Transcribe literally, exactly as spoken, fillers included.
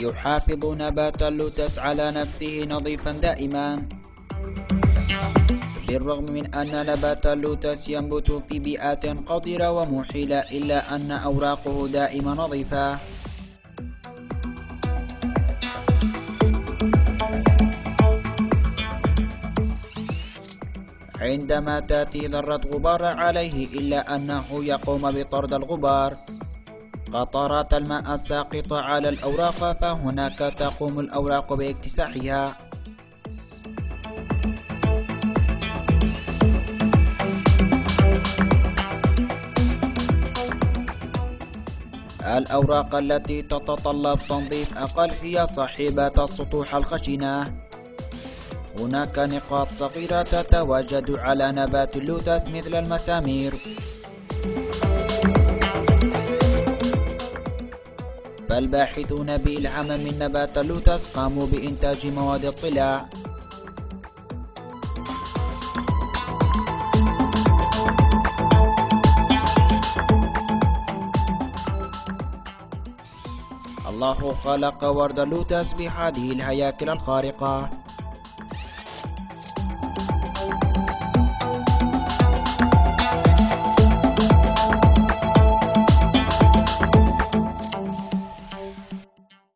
يحافظ نبات اللوتس على نفسه نظيفا دائما. بالرغم من أن نبات اللوتس ينبت في بيئات قذرة ومحيلة إلا أن أوراقه دائما نظيفة. عندما تأتي ذرة غبار عليه إلا أنه يقوم بطرد الغبار. قطرات الماء الساقطة على الأوراق فهناك تقوم الأوراق باكتساحها. الأوراق التي تتطلب تنظيف أقل هي صاحبة السطوح الخشنة. هناك نقاط صغيرة تتواجد على نبات اللوتس مثل المسامير. فالباحثون بإلهام من نبات اللوتس قاموا بإنتاج مواد الطلاء. الله خلق ورد اللوتس بهذه الهياكل الخارقة.